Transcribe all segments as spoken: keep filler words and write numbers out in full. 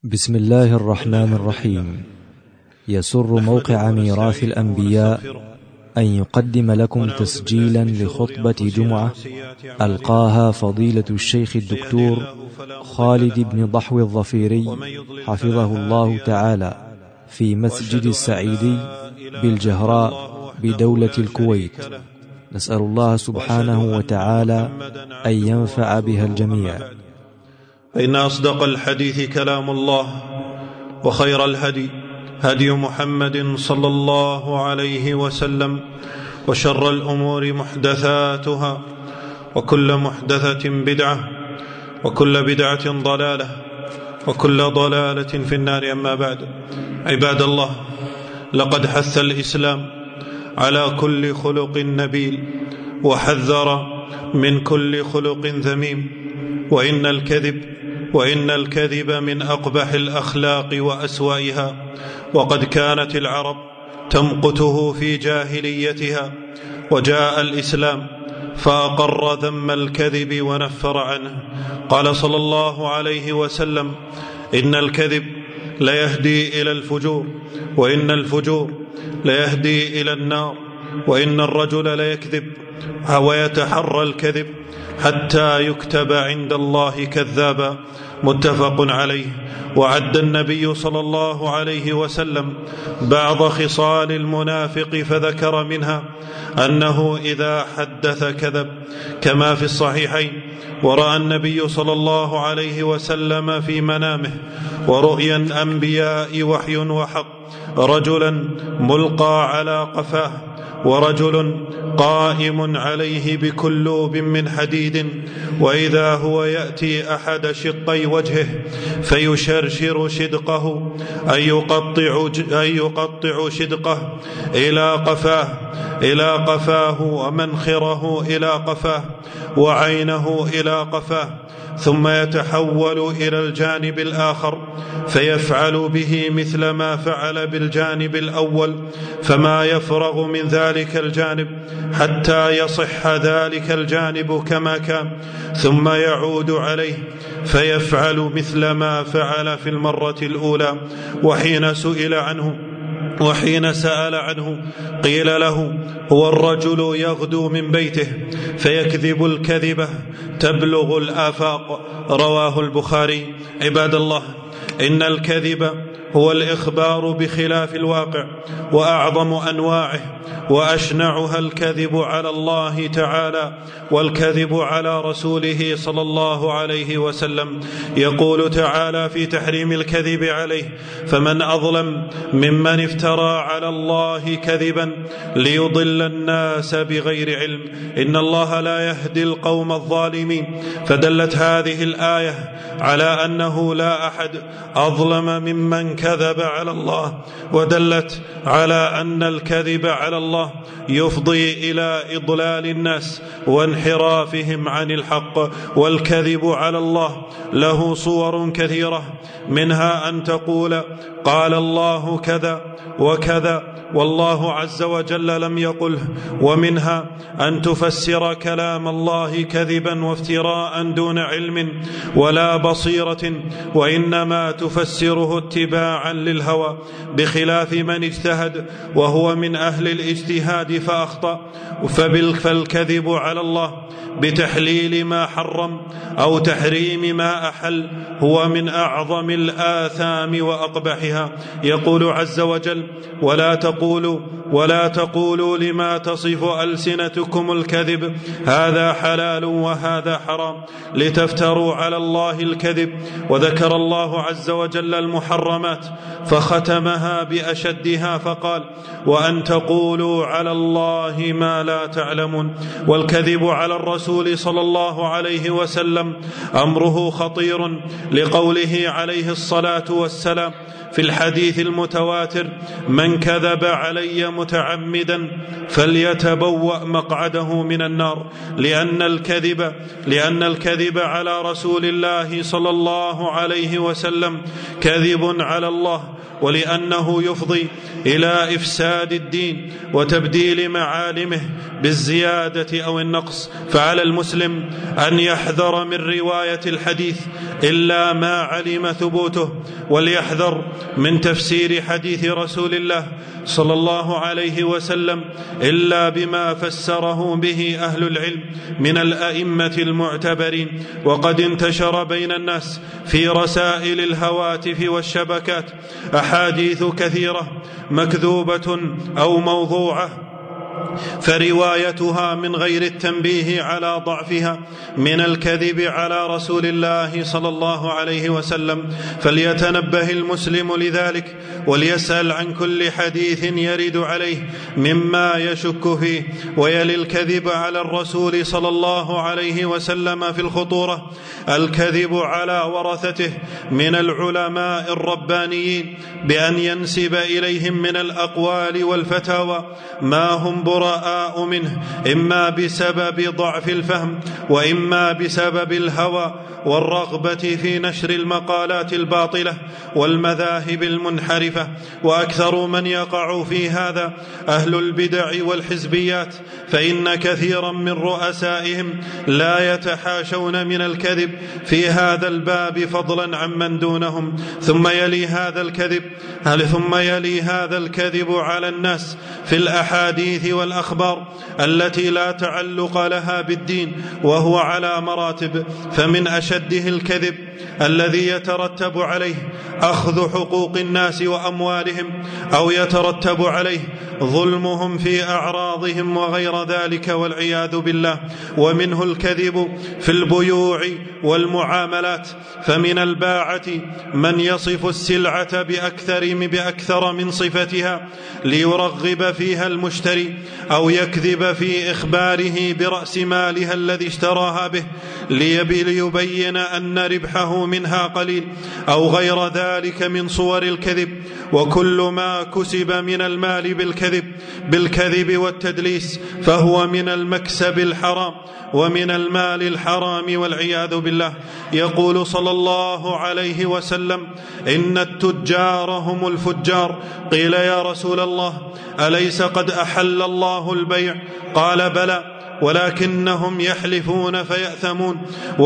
بسم الله الرحمن الرحيم. يسر موقع ميراث الأنبياء أن يقدم لكم تسجيلا لخطبة جمعة ألقاها فضيلة الشيخ الدكتور خالد بن ضحو الظفيري حفظه الله تعالى في مسجد السعيدي بالجهراء بدولة الكويت. نسأل الله سبحانه وتعالى أن ينفع بها الجميع. إن أصدق الحديث كلام الله، وخير الهدي هدي محمد صلى الله عليه وسلم، وشر الأمور محدثاتها، وكل محدثة بدعة، وكل بدعة ضلالة، وكل ضلالة في النار. أما بعد، عباد الله، لقد حث الإسلام على كل خلق نبيل، وحذر من كل خلق ذميم، وإن الكذب وإن الكذب من أقبح الأخلاق وأسوأها، وقد كانت العرب تمقته في جاهليتها، وجاء الإسلام فأقر ذم الكذب ونفر عنه. قال صلى الله عليه وسلم: إن الكذب ليهدي إلى الفجور، وإن الفجور ليهدي إلى النار، وإن الرجل ليكذب ويتحرى الكذب حتى يكتب عند الله كذابا. متفق عليه. وعد النبي صلى الله عليه وسلم بعض خصال المنافق فذكر منها أنه إذا حدث كذب، كما في الصحيحين: ورأى النبي صلى الله عليه وسلم في منامه ورؤيا الأنبياء وحي وحق رجلا ملقى على قفاه، ورجل قائم عليه بكلوب من حديد، وإذا هو يأتي أحد شقي وجهه فيشرشر شدقه أي يقطع, أي يقطع شدقه إلى قفاه إلى قفاه ومنخره إلى قفاه وعينه إلى قفاه، ثم يتحول إلى الجانب الآخر فيفعل به مثل ما فعل بالجانب الأول، فما يفرغ من ذلك الجانب حتى يصح ذلك الجانب كما كان، ثم يعود عليه فيفعل مثل ما فعل في المرة الأولى. وحين سئل عنه وحين سأل عنه قيل له: هو الرجل يغدو من بيته فيكذب الكذبة تبلغ الآفاق. رواه البخاري. عباد الله، إن الكذب هو الإخبار بخلاف الواقع، وأعظم أنواعه وأشنعها الكذب على الله تعالى والكذب على رسوله صلى الله عليه وسلم. يقول تعالى في تحريم الكذب عليه: فمن أظلم ممن افترى على الله كذبا ليضل الناس بغير علم، إن الله لا يهدي القوم الظالمين. فدلت هذه الآية على أنه لا أحد أظلم ممن كذب على الله، ودلت على أن الكذب على الله يفضي إلى إضلال الناس وانحرافهم عن الحق. والكذب على الله له صور كثيرة، منها أن تقول قال الله كذا وكذا والله عز وجل لم يقله، ومنها أن تفسر كلام الله كذبا وافتراء دون علم ولا بصيرة، وإنما تفسره اتباعا للهوى، بخلاف من اجتهد وهو من أهل الاجتهاد فأخطأ. فالكذب على الله بتحليل ما حرم أو تحريم ما أحل هو من أعظم الآثام وأقبحها. يقول عز وجل: ولا تقولوا ولا تقولوا لما تصف ألسنتكم الكذب هذا حلال وهذا حرام لتفتروا على الله الكذب. وذكر الله عز وجل المحرمات فختمها بأشدها فقال: وأن تقولوا على الله ما لا تعلمون. والكذب على الرسول صلى الله عليه وسلم أمره خطير، لقوله عليه الصلاة والسلام في الحديث المتواتر: من كذب علي متعمدا فليتبوأ مقعده من النار. لأن الكذب لأن الكذب على رسول الله صلى الله عليه وسلم كذب على الله ولأنه يفضي إلى إفساد الدين وتبديل معالمه بالزيادة أو النقص، فعلى المسلم أن يحذر من رواية الحديث إلا ما علم ثبوته، وليحذر من تفسير حديث رسول الله صلى الله عليه وسلم إلا بما فسره به أهل العلم من الأئمة المعتبرين. وقد انتشر بين الناس في رسائل الهواتف والشبكات أحاديث كثيرة مكذوبة أو موضوعة، فروايتها من غير التنبيه على ضعفها من الكذب على رسول الله صلى الله عليه وسلم، فليتنبه المسلم لذلك وليسأل عن كل حديث يرد عليه مما يشك فيه، ويلي الكذب على الرسول صلى الله عليه وسلم في الخطورة الكذب على ورثته من العلماء الربانيين بأن ينسب إليهم من الأقوال والفتاوى ما هم براء منه، إما بسبب ضعف الفهم وإما بسبب الهوى والرغبة في نشر المقالات الباطلة والمذاهب المنحرفة. وأكثر من يقع في هذا أهل البدع والحزبيات، فإن كثيرا من رؤسائهم لا يتحاشون من الكذب في هذا الباب فضلا عمن دونهم. ثم يلي هذا الكذب هل ثم يلي هذا الكذب على الناس في الأحاديث والأخبار التي لا تعلق لها بالدين، وهو على مراتب. فمن أشده الكذب الذي يترتب عليه أخذ حقوق الناس وأموالهم، أو يترتب عليه ظلمهم في أعراضهم وغير ذلك والعياذ بالله. ومنه الكذب في البيوع والمعاملات، فمن الباعة من يصف السلعة بأكثر, بأكثر من صفتها ليرغب فيها المشتري، أو يكذب في إخباره برأس مالها الذي اشتراها به ليبين أن ربحه منها قليل، أو غير ذلك من صور الكذب. وكل ما كسب من المال بالكذب بالكذب والتدليس فهو من المكسب الحرام ومن المال الحرام والعياذ بالله. يقول صلى الله عليه وسلم: إن التجار هم الفجار. قيل: يا رسول الله، أليس قد أحل الله البيع؟ قال: بلى، ولكنهم يحلفون فيأثمون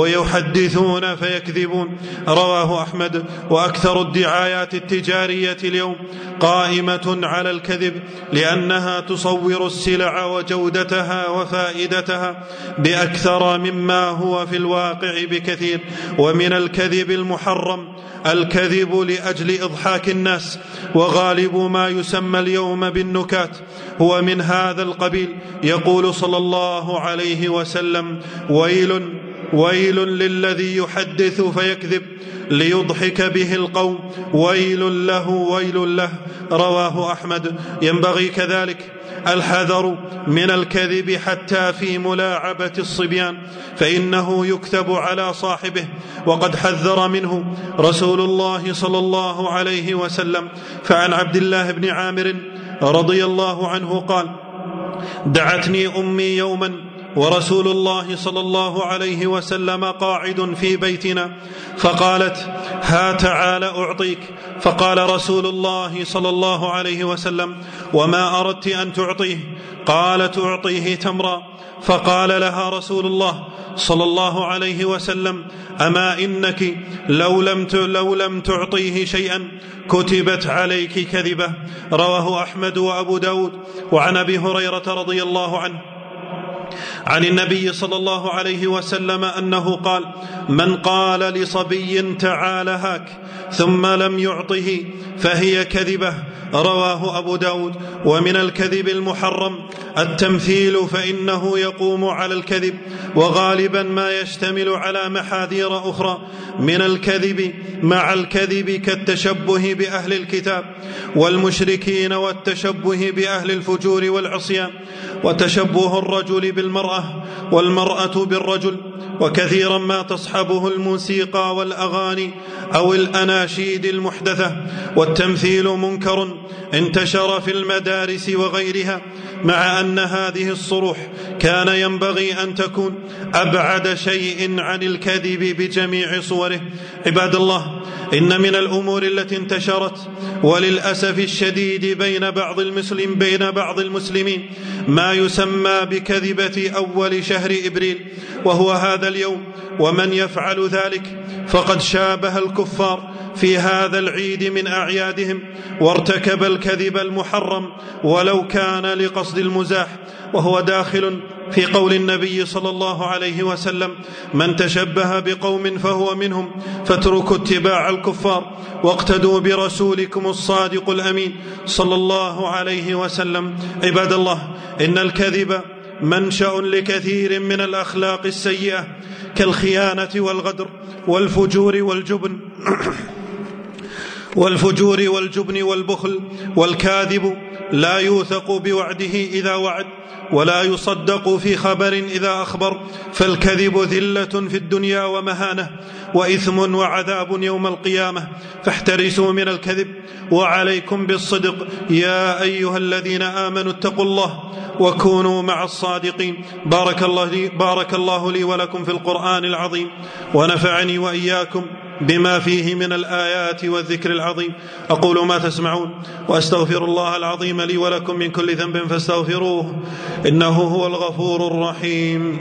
ويحدثون فيكذبون. رواه أحمد. وأكثر الدعايات التجارية اليوم قائمة على الكذب، لأنها تصور السلع وجودتها وفائدتها بأكثر مما هو في الواقع بكثير. ومن الكذب المحرم الكذب لأجل إضحاك الناس، وغالب ما يسمى اليوم بالنكات هو من هذا القبيل. يقول صلى الله عليه وسلم: ويل ويل للذي يحدث فيكذب ليضحك به القوم، ويل له ويل له. رواه أحمد. ينبغي كذلك الحذر من الكذب حتى في ملاعبة الصبيان، فإنه يكتب على صاحبه، وقد حذر منه رسول الله صلى الله عليه وسلم. فعن عبد الله بن عامر رضي الله عنه قال: دعتني أمي يوما ورسول الله صلى الله عليه وسلم قاعد في بيتنا، فقالت: ها تعال أعطيك. فقال رسول الله صلى الله عليه وسلم: وما أردت أن تعطيه؟ قالت: أعطيه تمرا. فقال لها رسول الله صلى الله عليه وسلم: أما إنك لو لم لو لم تعطيه شيئا كتبت عليك كذبة. رواه أحمد وأبو داود. وعن أبي هريرة رضي الله عنه عن النبي صلى الله عليه وسلم أنه قال: من قال لصبي تعال هاك ثم لم يعطه فهي كذبة. رواه أبو داود. ومن الكذب المحرم التمثيل، فإنه يقوم على الكذب، وغالبا ما يشتمل على محاذير أخرى من الكذب مع الكذب، كالتشبه بأهل الكتاب والمشركين، والتشبه بأهل الفجور والعصيان، وتشبه الرجل بالمرأة والمرأة بالرجل، وكثيرا ما تصحبه الموسيقى والأغاني أو الأناشيد المحدثة، والتمثيل منكر انتشر في المدارس وغيرها، مع أن هذه الصروح كان ينبغي أن تكون أبعد شيء عن الكذب بجميع صوره. عباد الله، إن من الأمور التي انتشرت وللأسف الشديد بين بعض المسلم بين بعض المسلمين ما يسمى بكذبة أول شهر إبريل، وهو هذا اليوم، ومن يفعل ذلك فقد شابه الكفار في هذا العيد من أعيادهم، وارتكب الكذب المحرم ولو كان لقصد المزاح، وهو داخل في قول النبي صلى الله عليه وسلم: من تشبه بقوم فهو منهم، فاتركوا اتباع الكفار واقتدوا برسولكم الصادق الأمين صلى الله عليه وسلم. عباد الله، إن الكذب منشأ لكثير من الأخلاق السيئة كالخيانة والغدر والفجور والجبن والفجور والجبن والبخل. والكاذب لا يوثق بوعده إذا وعد، ولا يصدق في خبر إذا أخبر، فالكذب ذلة في الدنيا ومهانة وإثم وعذاب يوم القيامة، فاحترسوا من الكذب وعليكم بالصدق يا أيها الذين آمنوا اتقوا الله وكونوا مع الصادقين. بارك الله لي, بارك الله لي ولكم في القرآن العظيم، ونفعني وإياكم بما فيه من الآيات والذكر العظيم. أقول ما تسمعون، وأستغفر الله العظيم لي ولكم من كل ذنب فاستغفروه، إنه هو الغفور الرحيم.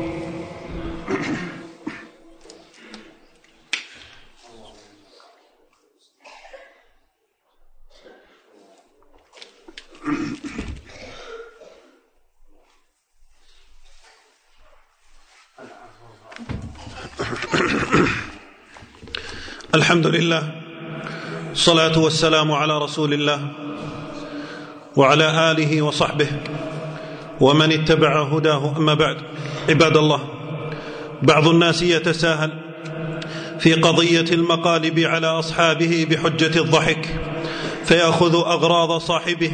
الحمد لله، الصلاة والسلام على رسول الله وعلى آله وصحبه ومن اتبع هداه. أما بعد، عباد الله، بعض الناس يتساهل في قضية المقالب على أصحابه بحجة الضحك، فيأخذ أغراض صاحبه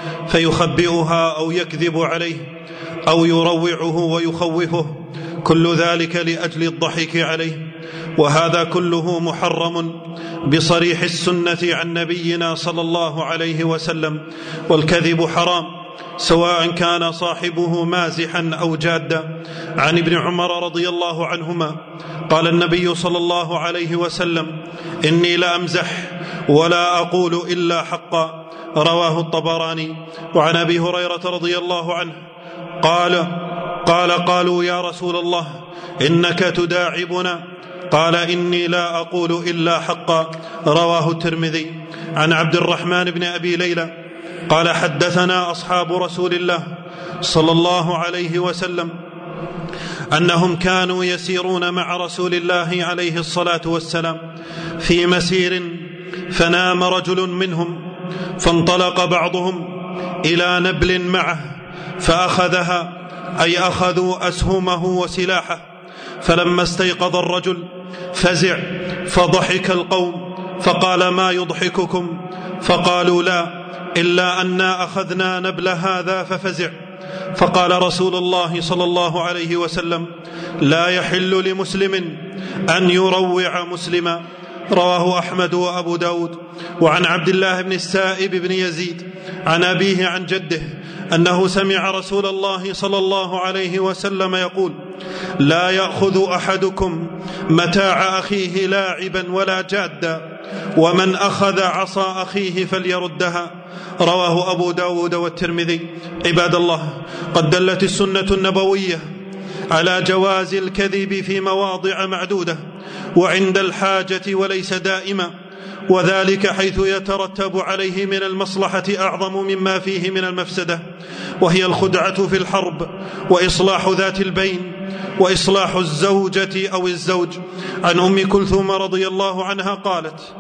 فيخبئها أو يكذب عليه أو يروعه ويخوفه، كل ذلك لأجل الضحك عليه، وهذا كله محرم بصريح السنة عن نبينا صلى الله عليه وسلم. والكذب حرام سواء كان صاحبه مازحا أو جادا. عن ابن عمر رضي الله عنهما قال النبي صلى الله عليه وسلم: إني لأمزح ولا أقول إلا حقا، رواه الطبراني. وعن أبي هريرة رضي الله عنه قال قال قالوا يا رسول الله إنك تداعبنا، قال: إني لا أقول إلا حقا، رواه الترمذي. عن عبد الرحمن بن أبي ليلى قال: حدثنا أصحاب رسول الله صلى الله عليه وسلم أنهم كانوا يسيرون مع رسول الله عليه الصلاة والسلام في مسير، فنام رجل منهم، فانطلق بعضهم إلى نبل معه فأخذها، أي أخذوا أسهمه وسلاحه. فلما استيقظ الرجل فزع، فضحك القوم، فقال: ما يضحككم؟ فقالوا: لا، إلا أننا أخذنا نبل هذا ففزع. فقال رسول الله صلى الله عليه وسلم: لا يحل لمسلم أن يروع مسلما، رواه أحمد وأبو داود. وعن عبد الله بن السائب بن يزيد عن أبيه عن جده أنه سمع رسول الله صلى الله عليه وسلم يقول: لا يأخذ أحدكم متاع أخيه لاعبا ولا جادا، ومن أخذ عصا أخيه فليردها، رواه أبو داود والترمذي. عباد الله، قد دلت السنة النبوية على جواز الكذب في مواضع معدودة وعند الحاجة وليس دائما، وذلك حيث يترتب عليه من المصلحة أعظم مما فيه من المفسدة، وهي الخدعة في الحرب، وإصلاح ذات البين، وإصلاح الزوجة أو الزوج. عن أم كلثوم رضي الله عنها قالت: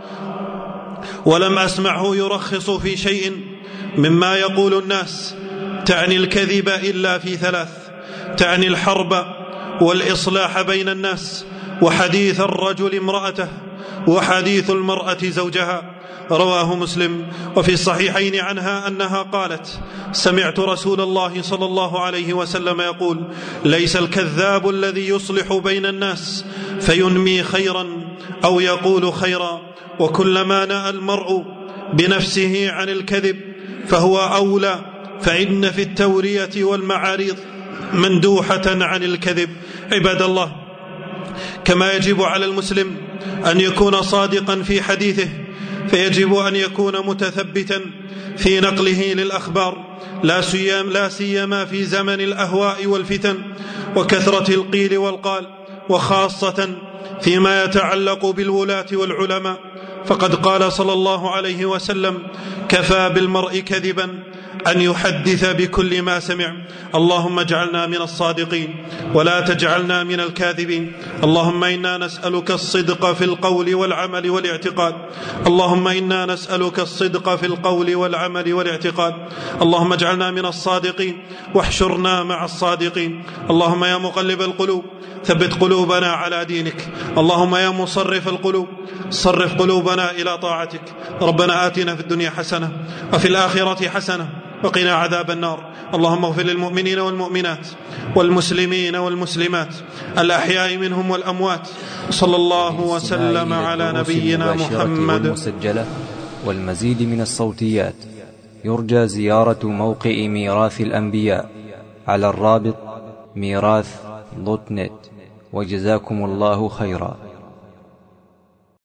ولم أسمعه يرخص في شيء مما يقول الناس، تعني الكذب إلا في ثلاث: تعني الحرب والإصلاح بين الناس، وحديث الرجل امرأته، وحديث المرأة زوجها، رواه مسلم. وفي الصحيحين عنها أنها قالت: سمعت رسول الله صلى الله عليه وسلم يقول: ليس الكذاب الذي يصلح بين الناس فينمي خيرا أو يقول خيرا، وكلما نأى المرء بنفسه عن الكذب فهو أولى، فإن في التورية والمعاريض مندوحة عن الكذب. عباد الله، كما يجب على المسلم أن يكون صادقا في حديثه، فيجب أن يكون متثبتا في نقله للأخبار، لا سيما, لا سيما في زمن الأهواء والفتن وكثرة القيل والقال، وخاصة فيما يتعلق بالولاة والعلماء. فقد قال صلى الله عليه وسلم: كفى بالمرء كذبا أن يحدث بكل ما سمع. اللهم اجعلنا من الصادقين ولا تجعلنا من الكاذبين. اللهم إنا نسألك الصدق في القول والعمل والاعتقاد. اللهم إنا نسألك الصدق في القول والعمل والاعتقاد. اللهم اجعلنا من الصادقين واحشرنا مع الصادقين. اللهم يا مقلب القلوب ثبت قلوبنا على دينك. اللهم يا مصرف القلوب صرف قلوبنا إلى طاعتك. ربنا آتنا في الدنيا حسنة وفي الآخرة حسنة وقنا عذاب النار. اللهم اغفر للمؤمنين والمؤمنات والمسلمين والمسلمات الأحياء منهم والأموات. صلى الله وسلم على نبينا محمد. والمسجلة والمزيد من الصوتيات يرجى زيارة موقع ميراث الأنبياء على الرابط ميراث دوت نت. وجزاكم الله خيرا.